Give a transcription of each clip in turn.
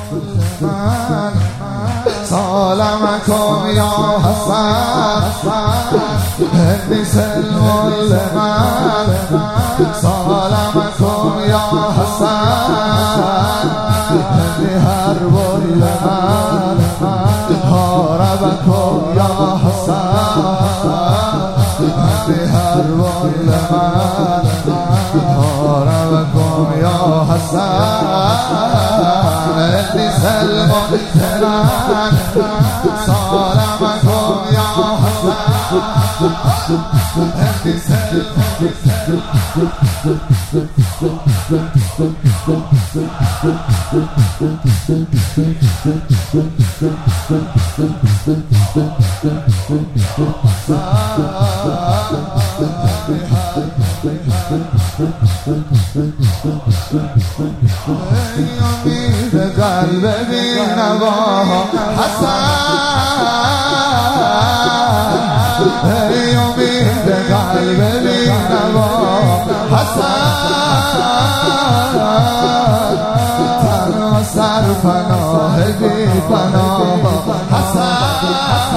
من سلامكم يا حسن هدي سلم لمن سلامكم يا حسن هدي حرب لمن هاربكم يا حسن هدي حرب لمن هاربكم يا حسن هدي سلم لمن سلامكم يا حسن هدي سلم امید قلب بی‌نوا حسن ای امید قلب بی‌نوا حسن تنها سرپناه بی پناه حسن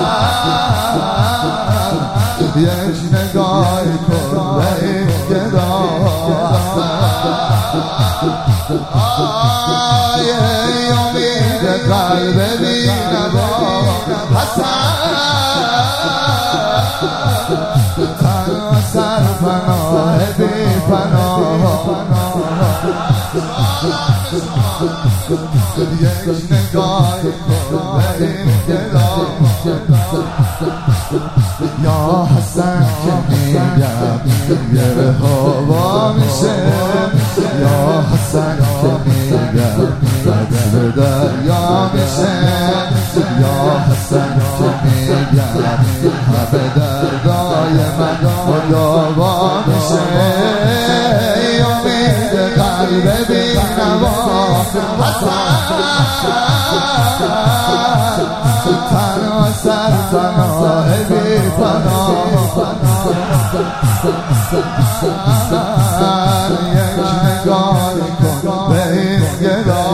یک نگاهی کن به این گدا ای امید قلب بی‌نوا حسن تنها سرپناه بی پناه یک نگاهی کن به این گدا یا حسن که میگم یه هوا میشه یا حسن که میگم قدر دریا میشه یا حسن که میگم همه دردای من داوا میشه ای امید قلب بی‌نوا حسن تنها سرپناه بی پناه یک نگاهی کن به این گدا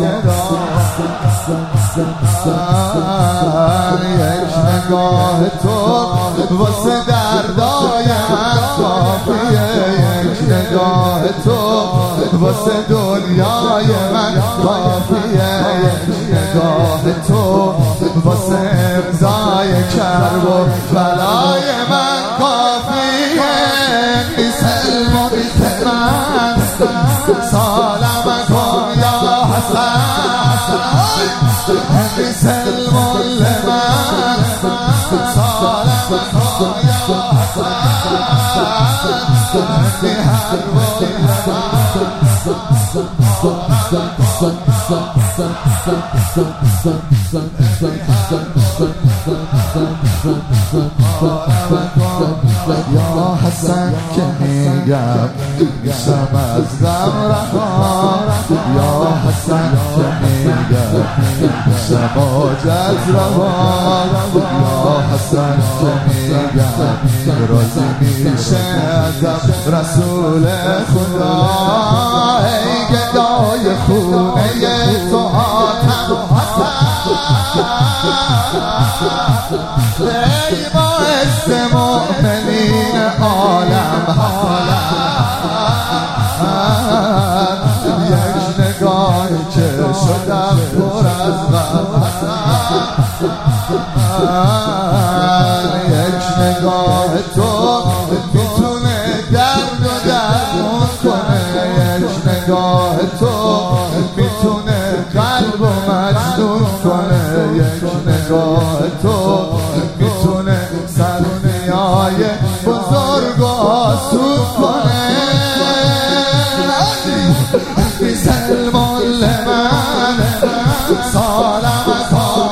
یک نگاه تو واسه دردای من کافیه یک نگاه تو واسه دنیای من کافیه یک نگاه تو واسه امضای کرب و بلای من کافیه بی سلم و بی من سلامکم یا حسن بی سلم لمن سلامکم یا حسن بی حرب یا حسن که میگم میشم از غم رها یا حسن که میگم میشم عاجز رها یا حسن که میگم راضی میشه ازم رسول خدا ای گدای خونه تو حاتم ای باعث مؤمنین عالم یک نگاهی که شدم پر از غم یک نگاه تو میتونه درد و درمون کنه یک نگاه تو میتونه قلب و مجنون کنه یک نگاه تو میتونه سرنیای بزرگ و آسود کنه بی سلم لمن سلامکم